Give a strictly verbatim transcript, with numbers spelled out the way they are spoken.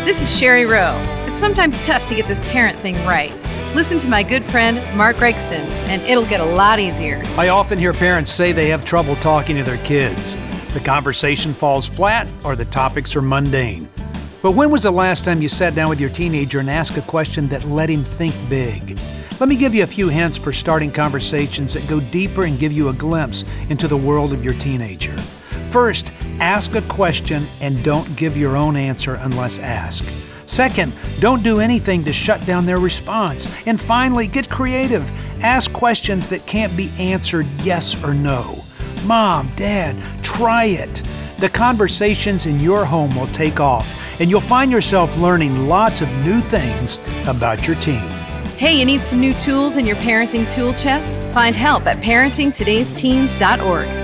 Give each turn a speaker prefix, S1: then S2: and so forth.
S1: This is Sherry Rowe. It's sometimes tough to get this parent thing right. Listen to my good friend, Mark Gregson, and it'll get a lot easier.
S2: I often hear parents say they have trouble talking to their kids. The conversation falls flat or the topics are mundane. But when was the last time you sat down with your teenager and asked a question that let him think big? Let me give you a few hints for starting conversations that go deeper and give you a glimpse into the world of your teenager. First, ask a question and don't give your own answer unless asked. Second, don't do anything to shut down their response. And finally, get creative. Ask questions that can't be answered yes or no. Mom, Dad, try it. The conversations in your home will take off, and you'll find yourself learning lots of new things about your teen.
S1: Hey, you need some new tools in your parenting tool chest? Find help at parenting todays teens dot org.